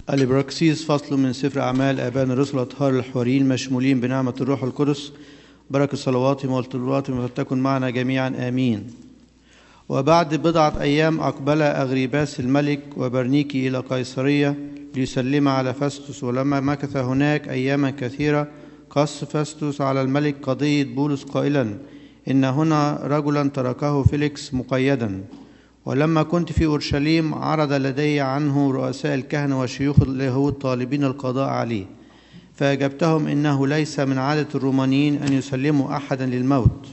الإبراكسيس فصل من سفر أعمال آبان الرسل الأطهار الحواريين مشمولين بنعمة الروح القدس، بركة صلواتهم والطلباتهم فلتكن معنا جميعا آمين. وبعد بضعة أيام أقبل أغريباس الملك وبرنيكي إلى قيصرية ليسلم على فاستوس. ولما مكث هناك أياما كثيرة قص فاستوس على الملك قضية بولس قائلا: إن هنا رجلا تركه فيليكس مقيدا. ولما كنت في أورشليم عرض لدي عنه رؤساء الكهنة وشيوخ اليهود طالبين القضاء عليه، فأجبتهم إنه ليس من عادة الرومانيين أن يسلموا أحدا للموت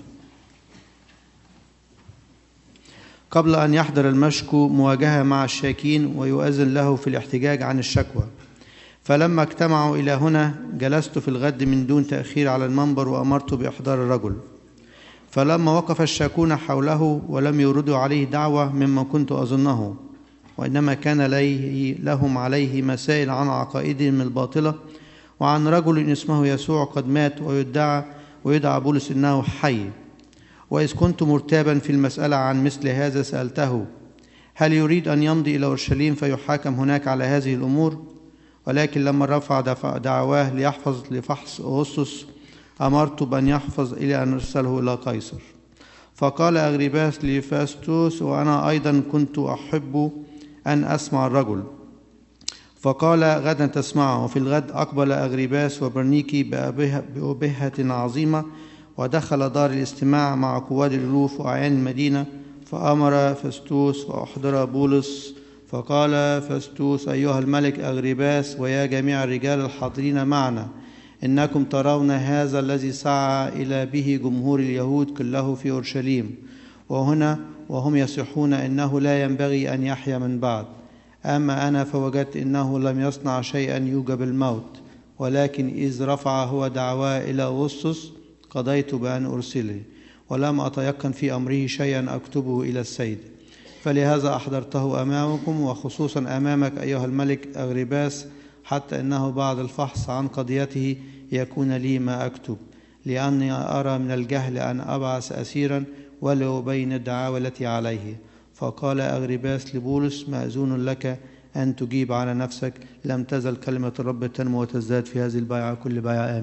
قبل أن يحضر المشكو مواجهة مع الشاكين ويؤذن له في الاحتجاج عن الشكوى. فلما اجتمعوا إلى هنا جلست في الغد من دون تأخير على المنبر وأمرت بإحضار الرجل. فلما وقف الشاكون حوله ولم يردوا عليه دعوة مما كنت أظنه، وإنما كان لهم عليه مسائل عن عقائدهم الباطلة وعن رجل اسمه يسوع قد مات ويدعى بولس إنه حي. وإذ كنت مرتابا في المسألة عن مثل هذا سألته: هل يريد أن يمضي إلى أورشليم فيحاكم هناك على هذه الأمور؟ ولكن لما رفع دعواه لفحص أغسطس أمرت بأن يحفظ إلى أن أرسله إلى قيصر. فقال أغريباس لفاستوس: وأنا أيضا كنت أحب أن أسمع الرجل. فقال: غدا تسمعه. وفي الغد أقبل أغريباس وبرنيكي بأبهة عظيمة، ودخل دار الاستماع مع قواد الألوف وأعيان المدينة، فأمر فاستوس فأحضر بولس. فقال فاستوس: أيها الملك أغريباس ويا جميع الرجال الحاضرين معنا، إنكم ترون هذا الذي سعى إلى به جمهور اليهود كله في أورشليم وهنا، وهم يصيحون إنه لا ينبغي أن يحيا من بعد. أما أنا فوجدت إنه لم يصنع شيئا يوجب الموت، ولكن إذ رفع هو دعواه إلى أغسطس قضيت بأن أرسله، ولم أتيقن في أمره شيئا أكتبه إلى السيد. فلهذا أحضرته أمامكم، وخصوصا أمامك أيها الملك أغريباس، حتى إنه بعد الفحص عن قضيته يكون لي ما أكتب، لأني أرى من الجهل أن أبعث أسيرا ولا أبين الدعاوى التي عليه. فقال أغريباس لبولس: مأذون لك أن تجيب على نفسك، لم تزل كلمة الرب تنمو وتزداد في هذه البيعة كل بيعة. آمين.